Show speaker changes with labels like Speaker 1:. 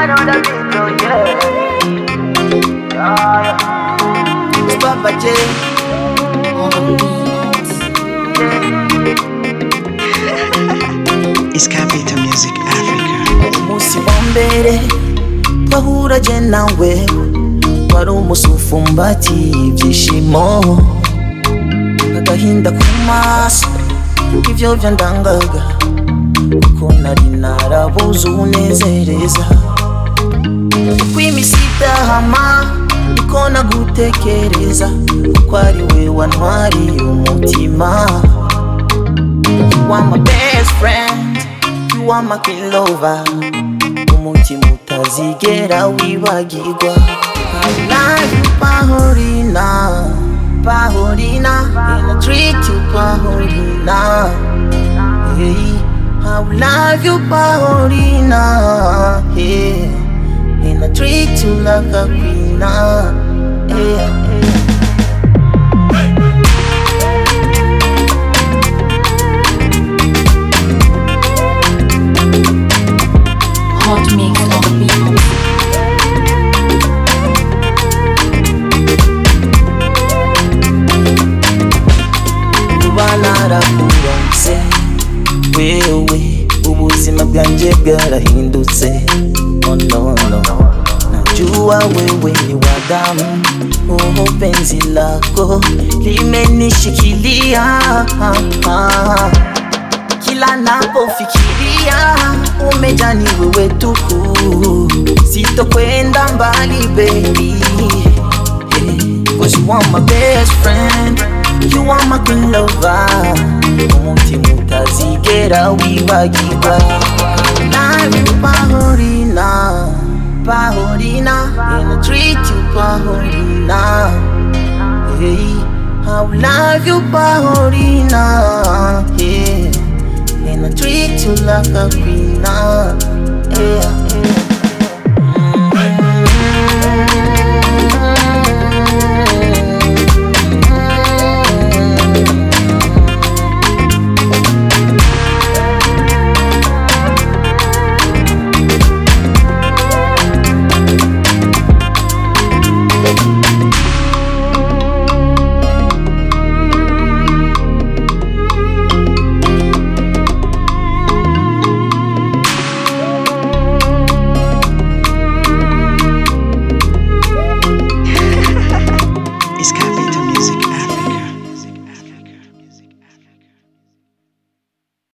Speaker 1: another video, yeah. It's Papa J on the beats.
Speaker 2: It's Capital Music Africa.
Speaker 1: Umunsi wa mbere twahura je nawe wari umunsi ufumbatiye ibyishimo, agahinda ku maso ivyo vyandangaga kuko nari narabuze unezereza. Uko imisi idahama niko nagutekereza, kuko ari we wantwariye umutima. You are my best friend, you are my queen lover, umutima utazigera wibagirwa. I love you Paulina, Paulina, and I treat you Paulina. Hey, I love you Paulina, hey, and I treat you like a queen. Hey.
Speaker 3: Hot mix on the beat.
Speaker 1: Kuba narakuronse wewe, ubuzima bwanje bwarahindutse. Oh no no, najua wewe ni wa damu. Oh, penzi lako limenishikilia. Kila napofikiria umejani wewe tuku, sitokwenda mbali baby, cause you are my best friend, you are my queen lover, umutima utazigera wibagirwa. Love you Paulina, Paulina, and I treat you Paulina. Hey, I love you Paulina, yeah, and I treat you like a queen.